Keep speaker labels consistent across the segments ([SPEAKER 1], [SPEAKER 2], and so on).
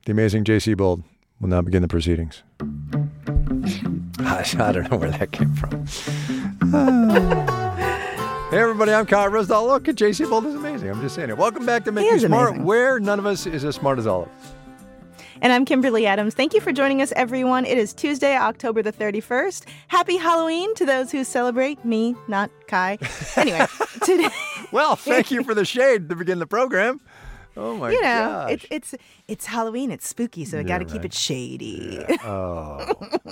[SPEAKER 1] The amazing J.C. Bold will now begin the proceedings. I don't know where that came from. Hey, everybody, I'm Kyle Rosdahl. Look, J.C. Bold is amazing. I'm just saying it. Welcome back to Make Me Smart,
[SPEAKER 2] amazing.
[SPEAKER 1] where none of us is as smart as Olive.
[SPEAKER 2] And I'm Kimberly Adams. Thank you for joining us, everyone. It is Tuesday, October the 31st. Happy Halloween to those who celebrate. Me, not Kai. Anyway, today...
[SPEAKER 1] Well, thank you for the shade to begin the program. Oh, my gosh.
[SPEAKER 2] It's Halloween. It's spooky, so I got to keep it shady.
[SPEAKER 1] Yeah. Oh.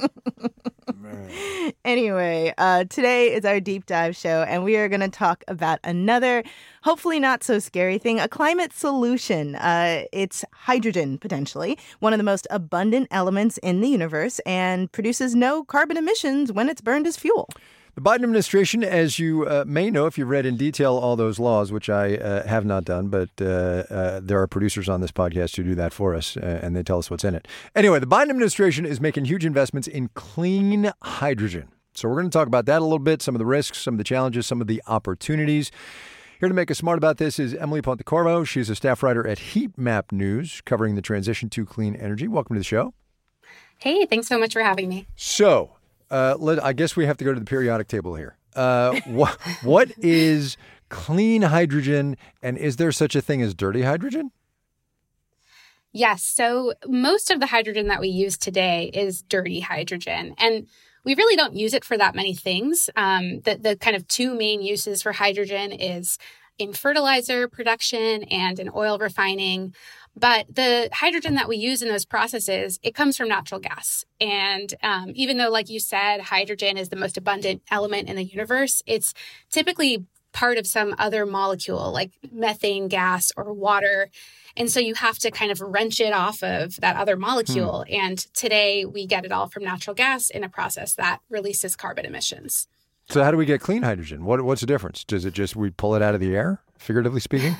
[SPEAKER 2] Anyway, today is our deep dive show, and we are going to talk about another, hopefully not so scary thing, a climate solution. It's hydrogen, potentially, one of the most abundant elements in the universe, and produces no carbon emissions when it's burned as fuel.
[SPEAKER 1] The Biden administration, as you may know if you've read in detail all those laws, which I have not done, but there are producers on this podcast who do that for us, and they tell us what's in it. Anyway, the Biden administration is making huge investments in clean hydrogen. So we're going to talk about that a little bit, some of the risks, some of the challenges, some of the opportunities. Here to make us smart about this is Emily Pontecorvo. She's a staff writer at Heat Map News, covering the transition to clean energy. Welcome to the show.
[SPEAKER 3] Hey, thanks so much for having me.
[SPEAKER 1] So, I guess we have to go to the periodic table here. What is clean hydrogen, and is there such a thing as dirty hydrogen?
[SPEAKER 3] Yes. So most of the hydrogen that we use today is dirty hydrogen, and we really don't use it for that many things. The kind of two main uses for hydrogen is in fertilizer production and in oil refining. But the hydrogen that we use in those processes, it comes from natural gas. And even though, like you said, hydrogen is the most abundant element in the universe, it's typically part of some other molecule like methane gas or water. And so you have to kind of wrench it off of that other molecule. And today we get it all from natural gas in a process that releases carbon emissions.
[SPEAKER 1] So how do we get clean hydrogen? What's the difference? Does it just we pull it out of the air, figuratively speaking?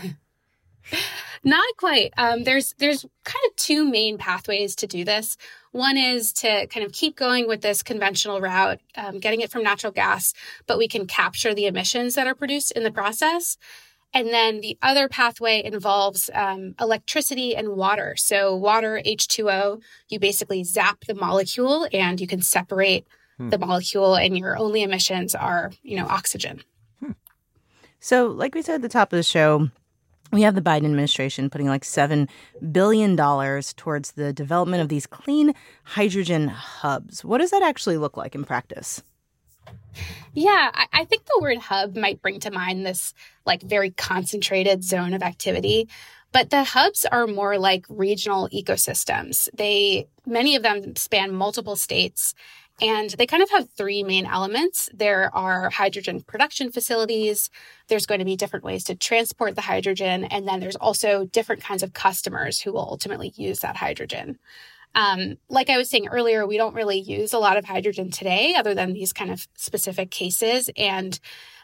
[SPEAKER 3] Not quite. There's kind of two main pathways to do this. One is to kind of keep going with this conventional route, getting it from natural gas, but we can capture the emissions that are produced in the process. And then the other pathway involves electricity and water. So water, H2O, you basically zap the molecule and you can separate the molecule, and your only emissions are, oxygen.
[SPEAKER 2] So like we said at the top of the show, we have the Biden administration putting like $7 billion towards the development of these clean hydrogen hubs. What does that actually look like in practice?
[SPEAKER 3] Yeah, I think the word hub might bring to mind this like very concentrated zone of activity. But the hubs are more like regional ecosystems. Many of them span multiple states. And they kind of have three main elements. There are hydrogen production facilities. There's going to be different ways to transport the hydrogen. And then there's also different kinds of customers who will ultimately use that hydrogen. Like I was saying earlier, we don't really use a lot of hydrogen today other than these kind of specific cases. And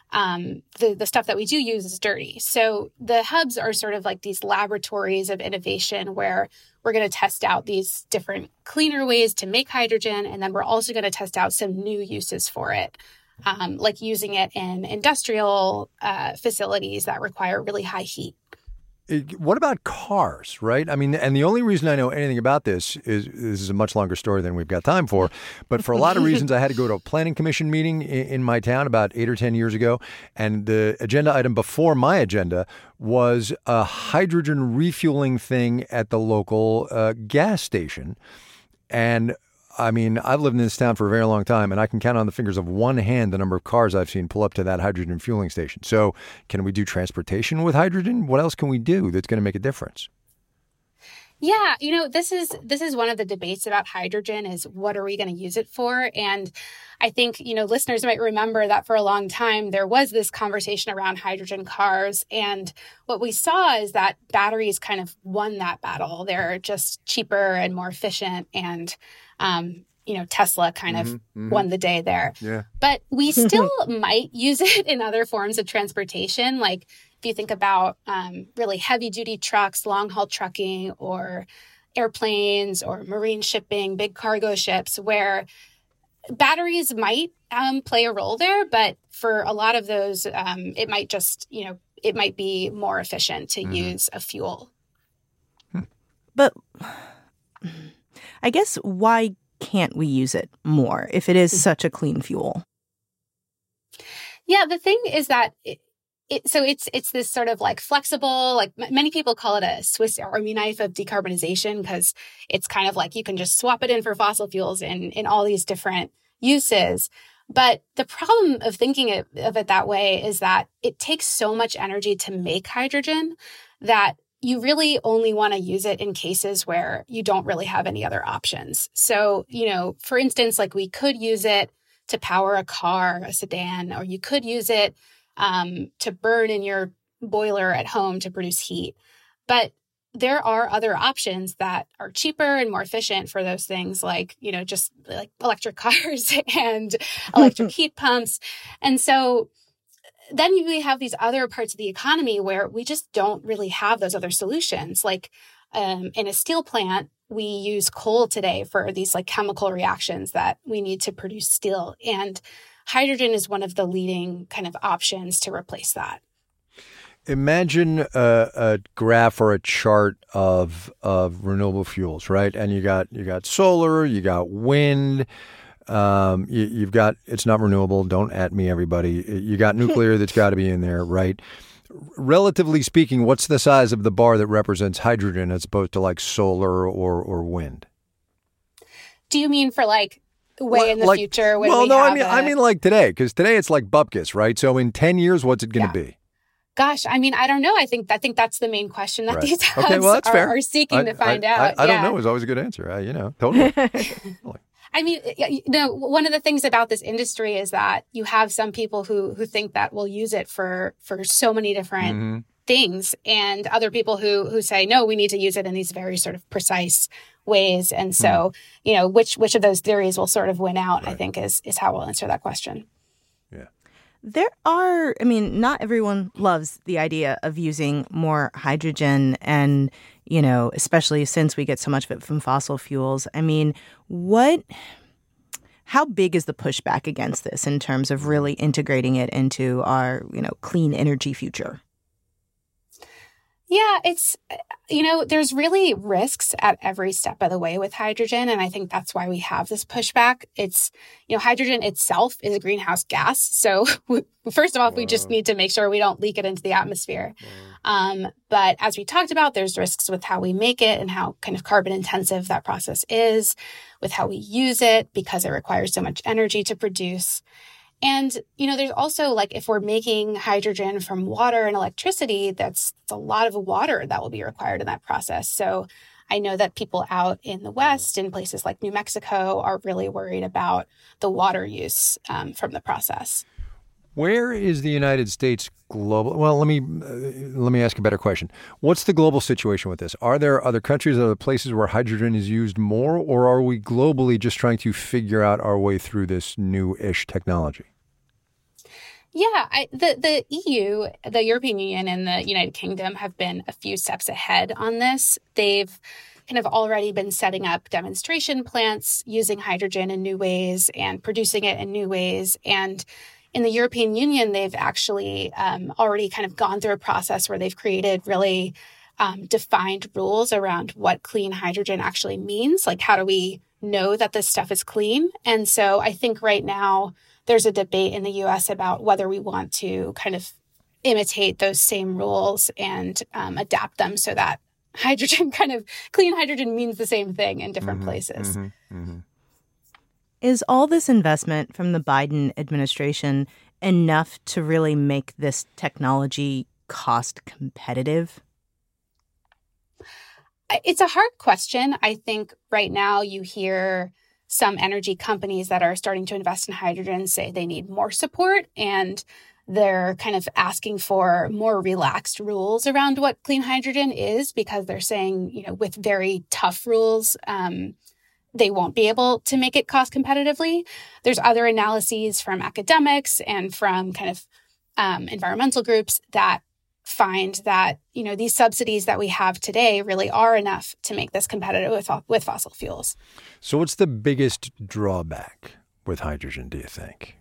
[SPEAKER 3] the stuff that we do use is dirty. So the hubs are sort of like these laboratories of innovation where we're going to test out these different cleaner ways to make hydrogen. And then we're also going to test out some new uses for it, like using it in industrial facilities that require really high heat.
[SPEAKER 1] What about cars, right? I mean, and the only reason I know anything about this is a much longer story than we've got time for. But for a lot of reasons, I had to go to a planning commission meeting in my town about 8 or 10 years ago. And the agenda item before my agenda was a hydrogen refueling thing at the local gas station. And I mean, I've lived in this town for a very long time, and I can count on the fingers of one hand the number of cars I've seen pull up to that hydrogen fueling station. So can we do transportation with hydrogen? What else can we do that's going to make a difference?
[SPEAKER 3] Yeah, this is one of the debates about hydrogen is what are we going to use it for? And I think, listeners might remember that for a long time, there was this conversation around hydrogen cars. And what we saw is that batteries kind of won that battle. They're just cheaper and more efficient. And, Tesla kind of won the day there. Yeah. But we still might use it in other forms of transportation. Like if you think about really heavy duty trucks, long haul trucking, or airplanes or marine shipping, big cargo ships, where batteries might play a role there. But for a lot of those, it might just, it might be more efficient to use a fuel.
[SPEAKER 2] But I guess why can't we use it more if it is such a clean fuel?
[SPEAKER 3] Yeah, the thing is that it's this sort of like flexible, like many people call it a Swiss Army knife of decarbonization, because it's kind of like you can just swap it in for fossil fuels in all these different uses. But the problem of thinking of it that way is that it takes so much energy to make hydrogen that you really only want to use it in cases where you don't really have any other options. So, for instance, like we could use it to power a car, a sedan, or you could use it to burn in your boiler at home to produce heat. But there are other options that are cheaper and more efficient for those things, like, just like electric cars and electric heat pumps. And so then we have these other parts of the economy where we just don't really have those other solutions. Like in a steel plant, we use coal today for these like chemical reactions that we need to produce steel. And hydrogen is one of the leading kind of options to replace that.
[SPEAKER 1] Imagine a graph or a chart of renewable fuels, right? And you got solar, you got wind, you've got, it's not renewable. Don't at me, everybody. You got nuclear that's got to be in there, right? Relatively speaking, what's the size of the bar that represents hydrogen as opposed to like solar or wind?
[SPEAKER 3] Do you mean for like way in the future? When
[SPEAKER 1] I mean like today, because today it's like bupkis, right? So in 10 years, what's it going to be?
[SPEAKER 3] Gosh, I mean, I don't know. I think that's the main question that these hubs are seeking to find out.
[SPEAKER 1] I don't know is always a good answer. Totally.
[SPEAKER 3] I mean, one of the things about this industry is that you have some people who think that we'll use it for so many different things, and other people who say, no, we need to use it in these very sort of precise ways. And so, which of those theories will sort of win out, I think is how we'll answer that question.
[SPEAKER 2] There are, not everyone loves the idea of using more hydrogen and, especially since we get so much of it from fossil fuels. How big is the pushback against this in terms of really integrating it into our, clean energy future?
[SPEAKER 3] Yeah, it's, there's really risks at every step of the way with hydrogen. And I think that's why we have this pushback. It's, hydrogen itself is a greenhouse gas. So first of all, we just need to make sure we don't leak it into the atmosphere. But as we talked about, there's risks with how we make it and how kind of carbon intensive that process is, with how we use it because it requires so much energy to produce. And, there's also like if we're making hydrogen from water and electricity, that's a lot of water that will be required in that process. So I know that people out in the West, in places like New Mexico, are really worried about the water use from the process.
[SPEAKER 1] Where is the United States global? Well, let me ask a better question. What's the global situation with this? Are there other countries, other places where hydrogen is used more, or are we globally just trying to figure out our way through this new-ish technology?
[SPEAKER 3] Yeah, the EU, the European Union, and the United Kingdom have been a few steps ahead on this. They've kind of already been setting up demonstration plants using hydrogen in new ways and producing it in new ways. And in the European Union, they've actually already kind of gone through a process where they've created really defined rules around what clean hydrogen actually means. Like, how do we know that this stuff is clean? And so I think right now there's a debate in the U.S. about whether we want to kind of imitate those same rules and adapt them so that clean hydrogen means the same thing in different places.
[SPEAKER 2] Is all this investment from the Biden administration enough to really make this technology cost competitive?
[SPEAKER 3] It's a hard question. I think right now you hear some energy companies that are starting to invest in hydrogen say they need more support, and they're kind of asking for more relaxed rules around what clean hydrogen is, because they're saying, with very tough rules, they won't be able to make it cost competitively. There's other analyses from academics and from kind of environmental groups that find that, these subsidies that we have today really are enough to make this competitive with fossil fuels.
[SPEAKER 1] So what's the biggest drawback with hydrogen, do you think?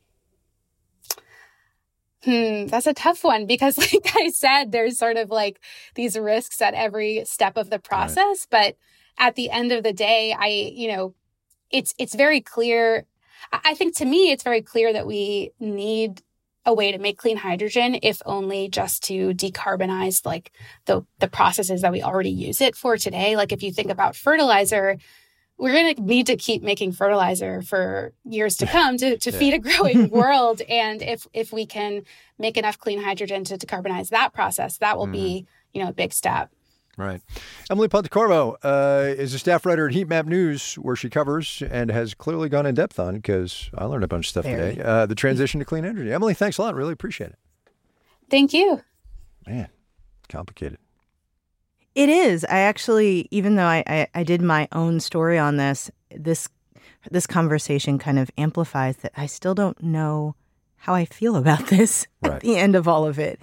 [SPEAKER 3] That's a tough one because, like I said, there's sort of like these risks at every step of the process. Right. But at the end of the day, it's very clear. I think to me, it's very clear that we need a way to make clean hydrogen, if only just to decarbonize like the processes that we already use it for today. Like if you think about fertilizer, we're going to need to keep making fertilizer for years to come to feed a growing world. And if we can make enough clean hydrogen to decarbonize that process, that will be, a big step.
[SPEAKER 1] Right. Emily Pontecorvo is a staff writer at Heat Map News, where she covers and has clearly gone in depth on, because I learned a bunch of stuff today, the transition to clean energy. Emily, thanks a lot. Really appreciate it.
[SPEAKER 3] Thank you.
[SPEAKER 1] Man, complicated.
[SPEAKER 2] It is. I actually, even though I did my own story on this conversation kind of amplifies that I still don't know how I feel about this at the end of all of it,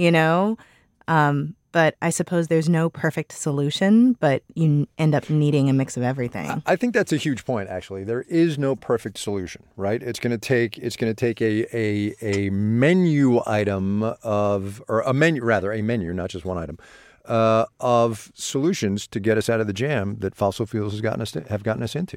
[SPEAKER 2] But I suppose there's no perfect solution, but you end up needing a mix of everything.
[SPEAKER 1] I think that's a huge point, actually. There is no perfect solution, right? It's going to take a menu item a menu, not just one item, of solutions to get us out of the jam that fossil fuels have gotten us into,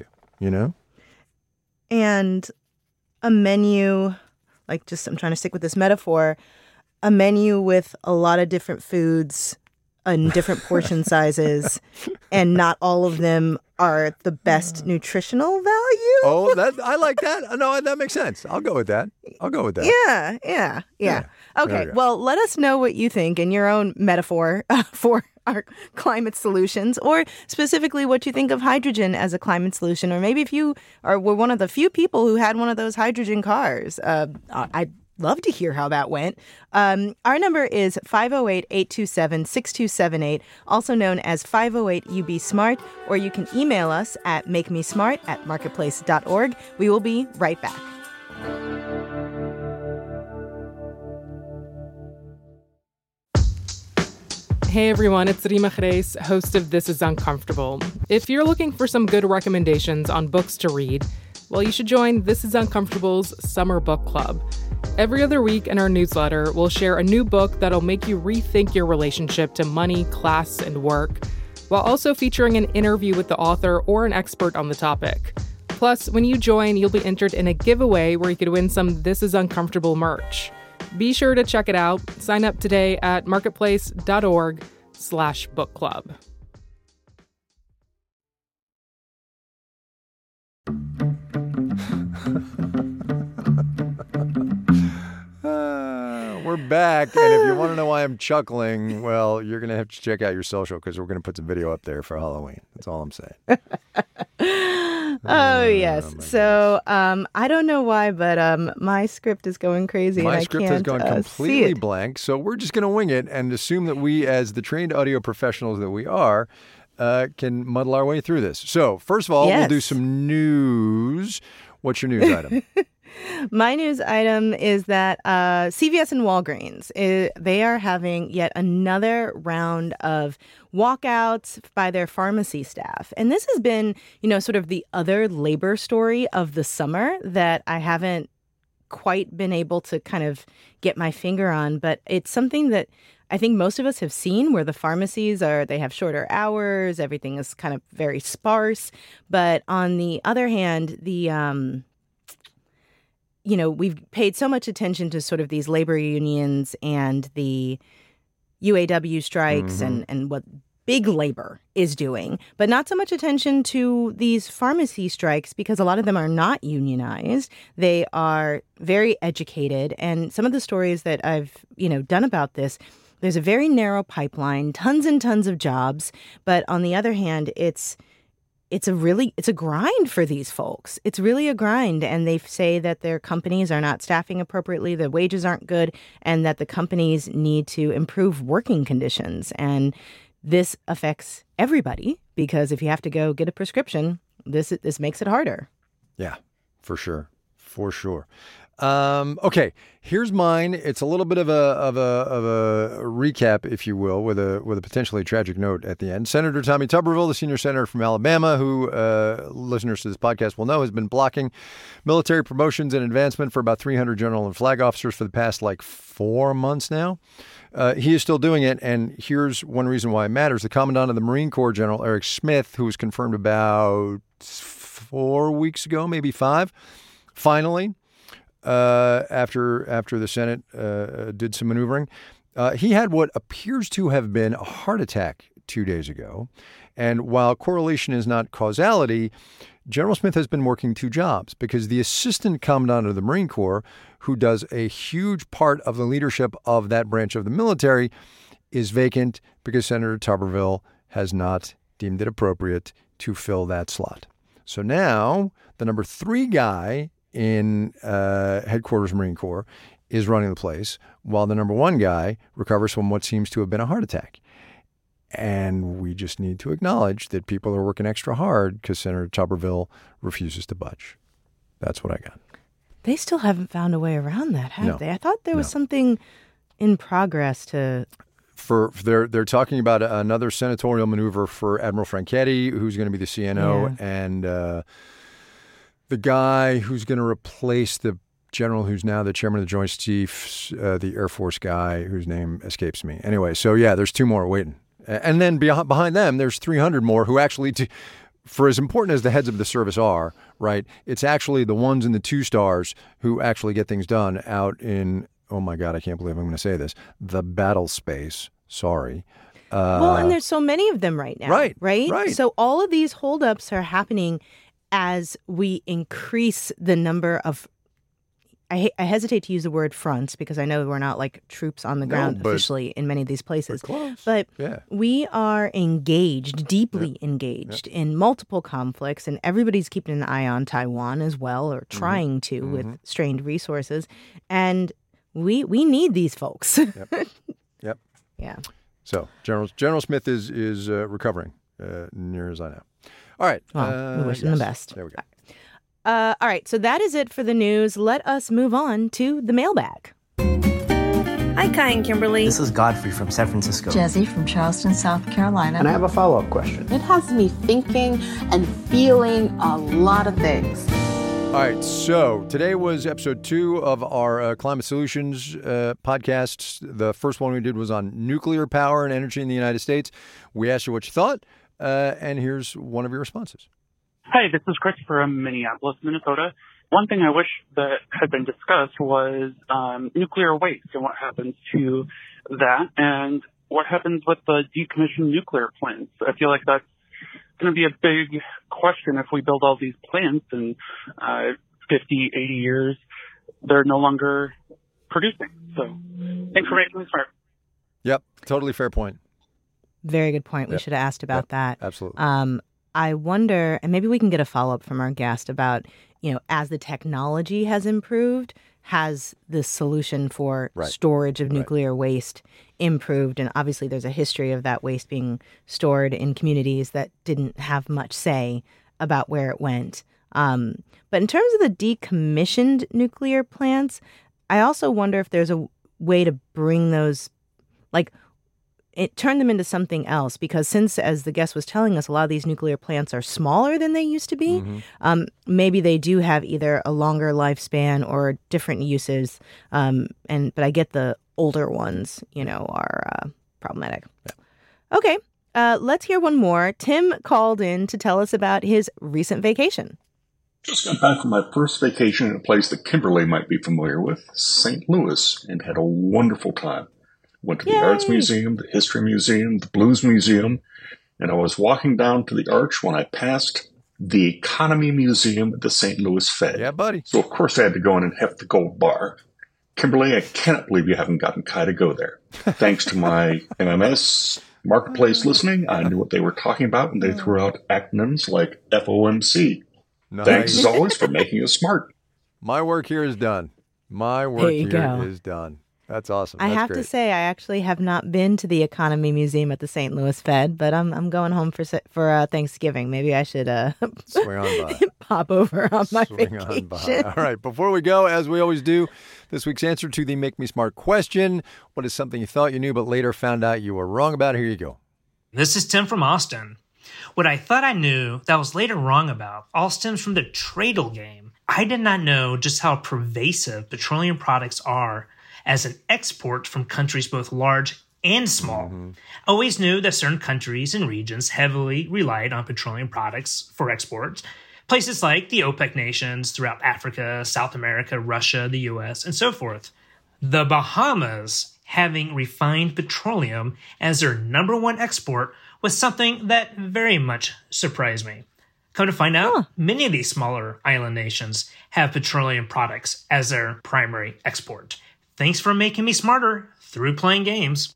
[SPEAKER 2] And a menu, I'm trying to stick with this metaphor, a menu with a lot of different foods in different portion sizes, and not all of them are the best nutritional value.
[SPEAKER 1] Oh, I like that. No, that makes sense. I'll go with that. Yeah.
[SPEAKER 2] Okay, well, let us know what you think in your own metaphor for our climate solutions, or specifically what you think of hydrogen as a climate solution, or maybe if you were one of the few people who had one of those hydrogen cars. I'd love to hear how that went. Our number is 508-827-6278, also known as 508-UB-SMART, or you can email us at makemesmart@marketplace.org. We will be right back.
[SPEAKER 4] Hey everyone, it's Rima Reis, host of This Is Uncomfortable. If you're looking for some good recommendations on books to read, well, you should join This Is Uncomfortable's Summer Book Club. Every other week in our newsletter, we'll share a new book that'll make you rethink your relationship to money, class, and work, while also featuring an interview with the author or an expert on the topic. Plus, when you join, you'll be entered in a giveaway where you could win some This Is Uncomfortable merch. Be sure to check it out. Sign up today at marketplace.org/book club.
[SPEAKER 1] We're back, and if you want to know why I'm chuckling, well, you're going to have to check out your social, because we're going to put some video up there for Halloween. That's all I'm saying.
[SPEAKER 2] Oh, yes. So I don't know why, but my script is going crazy.
[SPEAKER 1] My
[SPEAKER 2] and
[SPEAKER 1] script
[SPEAKER 2] I can't,
[SPEAKER 1] has gone completely blank, so we're just going to wing it and assume that we, as the trained audio professionals that we are, can muddle our way through this. So first of all, we'll do some news. What's your news item?
[SPEAKER 2] My news item is that CVS and Walgreens, they are having yet another round of walkouts by their pharmacy staff. And this has been, sort of the other labor story of the summer that I haven't quite been able to kind of get my finger on. But it's something that I think most of us have seen, where the pharmacies they have shorter hours, everything is kind of very sparse. But on the other hand, we've paid so much attention to sort of these labor unions and the UAW strikes and what big labor is doing, but not so much attention to these pharmacy strikes, because a lot of them are not unionized. They are very educated. And some of the stories that I've, done about this, there's a very narrow pipeline, tons and tons of jobs. But on the other hand, it's a grind for these folks. It's really a grind. And they say that their companies are not staffing appropriately, the wages aren't good, and that the companies need to improve working conditions. And this affects everybody, because if you have to go get a prescription, this makes it harder.
[SPEAKER 1] Yeah, for sure. Okay, here's mine. It's a little bit of a recap, if you will, with a potentially tragic note at the end. Senator Tommy Tuberville, the senior senator from Alabama, who listeners to this podcast will know has been blocking military promotions and advancement for about 300 general and flag officers for the past 4 months now. he is still doing it, and here's one reason why it matters. The Commandant of the Marine Corps, General Eric Smith, who was confirmed about 4 weeks ago, maybe 5, finally, after the Senate did some maneuvering, he had what appears to have been a heart attack 2 days ago. And while correlation is not causality, General Smith has been working 2 jobs because the Assistant Commandant of the Marine Corps, who does a huge part of the leadership of that branch of the military, is vacant because Senator Tuberville has not deemed it appropriate to fill that slot. So now the number 3 guy in Headquarters Marine Corps is running the place, while the number 1 guy recovers from what seems to have been a heart attack. And we just need to acknowledge that people are working extra hard because Senator Tuberville refuses to budge. That's what I got.
[SPEAKER 2] They still haven't found a way around that, have they? I thought there was
[SPEAKER 1] No.
[SPEAKER 2] something in progress to...
[SPEAKER 1] They're talking about another senatorial maneuver for Admiral Franchetti, who's going to be the CNO, and the guy who's going to replace the general who's now the chairman of the Joint Chiefs, the Air Force guy whose name escapes me. Anyway, so yeah, there's 2 more waiting. And then behind them, there's 300 more who actually, for as important as the heads of the service are, right, it's actually the 1s and the 2 stars who actually get things done out in, oh my God, I can't believe I'm going to say this, the battle space. Sorry.
[SPEAKER 2] Well, and there's so many of them right now. Right. So all of these holdups are happening as we increase the number of, I hesitate to use the word fronts because I know we're not like troops on the ground officially in many of these places. But we are engaged, deeply engaged in multiple conflicts, and everybody's keeping an eye on Taiwan as well, or trying to with strained resources. And we need these folks.
[SPEAKER 1] Yep.
[SPEAKER 2] Yeah.
[SPEAKER 1] So General Smith is recovering, near as I know. All right.
[SPEAKER 2] Well, we wish him the best.
[SPEAKER 1] There we go.
[SPEAKER 2] All right, so that is it for the news. Let us move on to the mailbag.
[SPEAKER 5] Hi, Kai and Kimberly.
[SPEAKER 6] This is Godfrey from San Francisco.
[SPEAKER 7] Jesse from Charleston, South Carolina.
[SPEAKER 8] And I have a follow-up question.
[SPEAKER 9] It has me thinking and feeling a lot of things.
[SPEAKER 1] All right, so today was episode 2 of our Climate Solutions podcast. The first one we did was on nuclear power and energy in the United States. We asked you what you thought, and here's one of your responses.
[SPEAKER 10] Hi, this is Christopher from Minneapolis, Minnesota. One thing I wish that had been discussed was nuclear waste and what happens to that and what happens with the decommissioned nuclear plants. I feel like that's going to be a big question if we build all these plants in 50, 80 years. They're no longer producing. So thanks for making me smart.
[SPEAKER 1] Yep, totally fair point.
[SPEAKER 2] Very good point. We should have asked about that.
[SPEAKER 1] Absolutely.
[SPEAKER 2] I wonder, and maybe we can get a follow-up from our guest about, as the technology has improved, has the solution for storage of nuclear waste improved? And obviously there's a history of that waste being stored in communities that didn't have much say about where it went. But in terms of the decommissioned nuclear plants, I also wonder if there's a way to bring those, turn them into something else, because since, as the guest was telling us, a lot of these nuclear plants are smaller than they used to be, maybe they do have either a longer lifespan or different uses. But I get the older ones, are problematic. Yeah. Okay, let's hear one more. Tim called in to tell us about his recent vacation.
[SPEAKER 11] Just got back from my first vacation in a place that Kimberly might be familiar with, St. Louis, and had a wonderful time. Went to the Arts Museum, the History Museum, the Blues Museum, and I was walking down to the arch when I passed the Economy Museum at the St. Louis Fed.
[SPEAKER 1] Yeah, buddy.
[SPEAKER 11] So, of course, I had to go in and heft the gold bar. Kimberly, I cannot believe you haven't gotten Kai to go there. Thanks to my MMS Marketplace listening, I knew what they were talking about when they threw out acronyms like FOMC.
[SPEAKER 1] Nice.
[SPEAKER 11] Thanks, as always, for making us smart.
[SPEAKER 1] My work here is done. Is done. That's awesome.
[SPEAKER 2] I have to say, I actually have not been to the Economy Museum at the St. Louis Fed, but I'm going home for Thanksgiving. Maybe I should
[SPEAKER 1] swing on by.
[SPEAKER 2] Pop over on my
[SPEAKER 1] swing
[SPEAKER 2] vacation.
[SPEAKER 1] On by. All right. Before we go, as we always do, this week's answer to the Make Me Smart question: what is something you thought you knew but later found out you were wrong about? Here you go.
[SPEAKER 12] This is Tim from Austin. What I thought I knew that I was later wrong about all stems from the Treadle game. I did not know just how pervasive petroleum products are as an export from countries both large and small. Always knew that certain countries and regions heavily relied on petroleum products for export. Places like the OPEC nations throughout Africa, South America, Russia, the US, and so forth. The Bahamas having refined petroleum as their number one export was something that very much surprised me. Come to find out, many of these smaller island nations have petroleum products as their primary export. Thanks for making me smarter through playing games.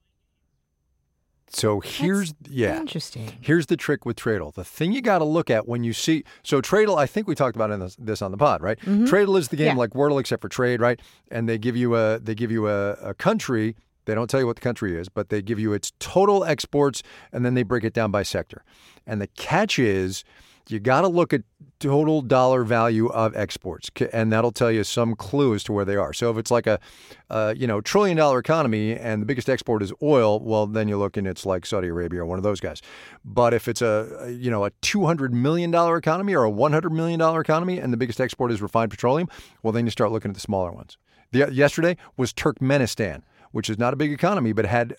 [SPEAKER 1] So here's
[SPEAKER 2] interesting.
[SPEAKER 1] Here's the trick with Tradle. The thing you got to look at when you see Tradle, I think we talked about this on the pod, right? Tradle is the game like Wordle except for trade, right? And they give you a country. They don't tell you what the country is, but they give you its total exports, and then they break it down by sector. And the catch is you got to look at total dollar value of exports, and that'll tell you some clue as to where they are. So if it's like a $1 trillion economy and the biggest export is oil, well, then you look and it's like Saudi Arabia or one of those guys. But if it's a $200 million economy or a $100 million economy and the biggest export is refined petroleum, well, then you start looking at the smaller ones. Yesterday was Turkmenistan, which is not a big economy, but had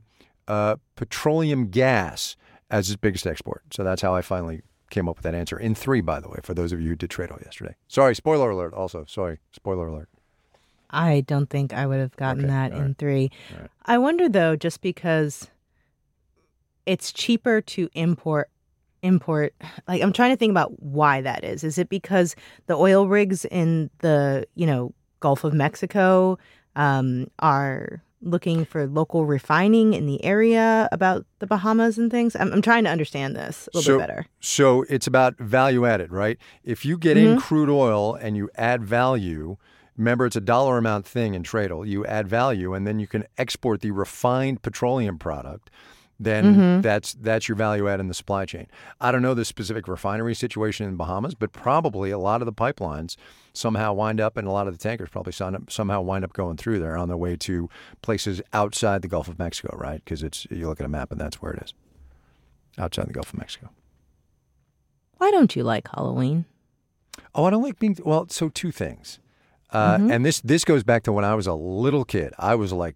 [SPEAKER 1] petroleum gas as its biggest export. So that's how I finally came up with that answer. In 3, by the way, for those of you who did Tradle yesterday. Sorry, spoiler alert also. Sorry, spoiler alert.
[SPEAKER 2] I don't think I would have gotten that in 3.
[SPEAKER 1] All right.
[SPEAKER 2] I wonder, though, just because it's cheaper to import, like I'm trying to think about why that is. Is it because the oil rigs in the, Gulf of Mexico are looking for local refining in the area about the Bahamas and things? I'm trying to understand this a little bit better.
[SPEAKER 1] So it's about value added, right? If you get in crude oil and you add value, remember it's a dollar amount thing in Tradle, you add value and then you can export the refined petroleum product, then that's your value add in the supply chain. I don't know the specific refinery situation in the Bahamas, but probably a lot of the pipelines somehow wind up, and a lot of the tankers probably somehow wind up going through there on their way to places outside the Gulf of Mexico, right? Because you look at a map and that's where it is, outside the Gulf of Mexico.
[SPEAKER 2] Why don't you like Halloween?
[SPEAKER 1] Oh, I don't like being, so 2 things. And this goes back to when I was a little kid. I was like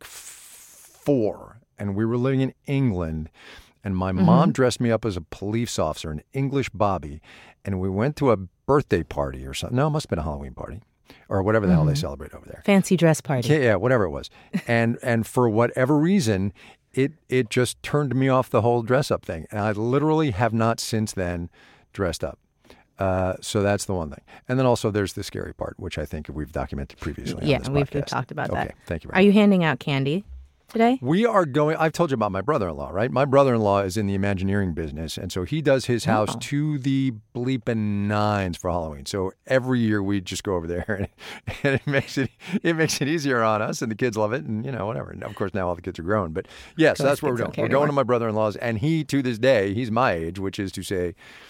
[SPEAKER 1] 4, and we were living in England, and my mom dressed me up as a police officer, an English bobby, and we went to a birthday party or something. No, it must have been a Halloween party or whatever the hell they celebrate over there.
[SPEAKER 2] Fancy dress party.
[SPEAKER 1] Yeah, whatever it was. And for whatever reason, it just turned me off the whole dress up thing. And I literally have not since then dressed up. So that's the one thing. And then also there's the scary part, which I think we've documented previously on this podcast.
[SPEAKER 2] We've talked about that.
[SPEAKER 1] Okay, thank you very much.
[SPEAKER 2] Are you handing out candy today?
[SPEAKER 1] We are going, I've told you about my brother-in-law, right? My brother-in-law is in the Imagineering business, and so he does his house to the bleeping nines for Halloween. So every year we just go over there, and it makes it easier on us, and the kids love it, and whatever. And of course now all the kids are grown, but so that's what we're doing. We're going to my brother-in-law's, and he, to this day, he's my age, which is to say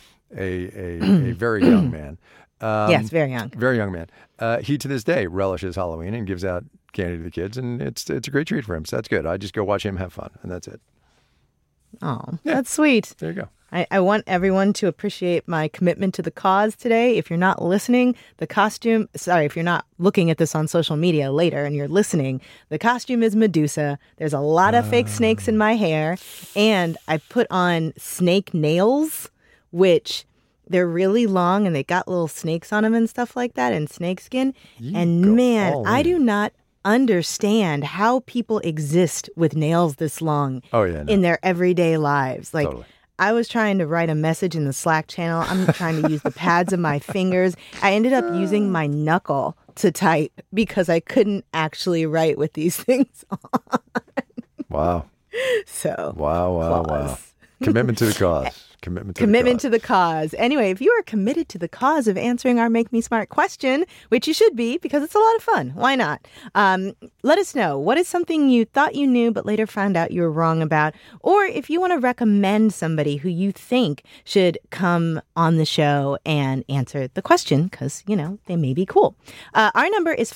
[SPEAKER 1] a very young man.
[SPEAKER 2] Yes, very young.
[SPEAKER 1] Very young man. He, to this day, relishes Halloween and gives out candy to the kids, and it's a great treat for him. So that's good. I just go watch him have fun, and that's it.
[SPEAKER 2] Oh, that's sweet.
[SPEAKER 1] There you go.
[SPEAKER 2] I want everyone to appreciate my commitment to the cause today. If you're not listening, if you're not looking at this on social media later and you're listening, the costume is Medusa. There's a lot of fake snakes in my hair, and I put on snake nails, which they're really long and they got little snakes on them and stuff like that, and snake skin. And man, I do not understand how people exist with nails this long in their everyday lives. Like, totally. I was trying to write a message in the Slack channel. I'm trying to use the pads of my fingers. I ended up using my knuckle to type because I couldn't actually write with these things on.
[SPEAKER 1] Wow.
[SPEAKER 2] So,
[SPEAKER 1] wow. Commitment to the cause.
[SPEAKER 2] Commitment to the cause. Anyway, if you are committed to the cause of answering our Make Me Smart question, which you should be because it's a lot of fun, why not? Let us know. What is something you thought you knew but later found out you were wrong about? Or if you want to recommend somebody who you think should come on the show and answer the question because, they may be cool. Our number is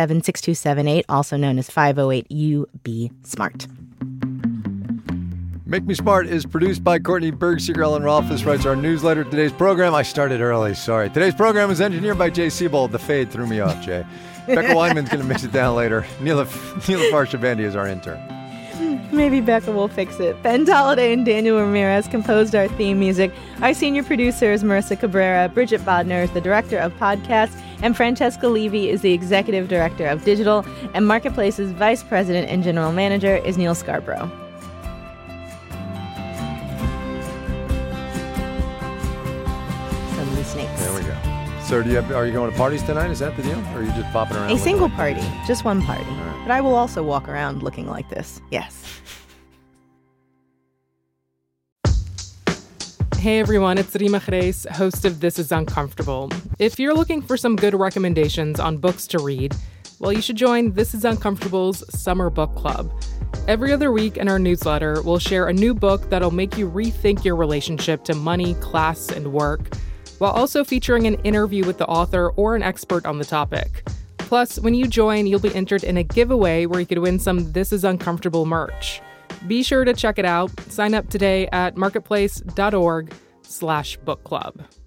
[SPEAKER 2] 508-827-6278, also known as 508-UB-SMART.
[SPEAKER 1] Make Me Smart is produced by Courtney Bergseger. Ellen Rolfes writes our newsletter. Today's program, I started early, sorry. Today's program is engineered by Jay Siebold. The fade threw me off, Jay. Becca Weinman's going to mix it down later. Neela Farshabandi is our intern.
[SPEAKER 2] Maybe Becca will fix it. Ben Tolliday and Daniel Ramirez composed our theme music. Our senior producer is Marissa Cabrera. Bridget Bodner is the director of podcasts. And Francesca Levy is the executive director of digital. And Marketplace's vice president and general manager is Neil Scarborough. Some snakes.
[SPEAKER 1] There we go. So are you going to parties tonight? Is that the deal? Or are you just popping around?
[SPEAKER 2] A single party. Just one party. Right. But I will also walk around looking like this. Yes.
[SPEAKER 4] Hey everyone, it's Rima Chreis, host of This Is Uncomfortable. If you're looking for some good recommendations on books to read, well, you should join This Is Uncomfortable's Summer Book Club. Every other week in our newsletter, we'll share a new book that'll make you rethink your relationship to money, class, and work, while also featuring an interview with the author or an expert on the topic. Plus, when you join, you'll be entered in a giveaway where you could win some This Is Uncomfortable merch. Be sure to check it out. Sign up today at marketplace.org/book club.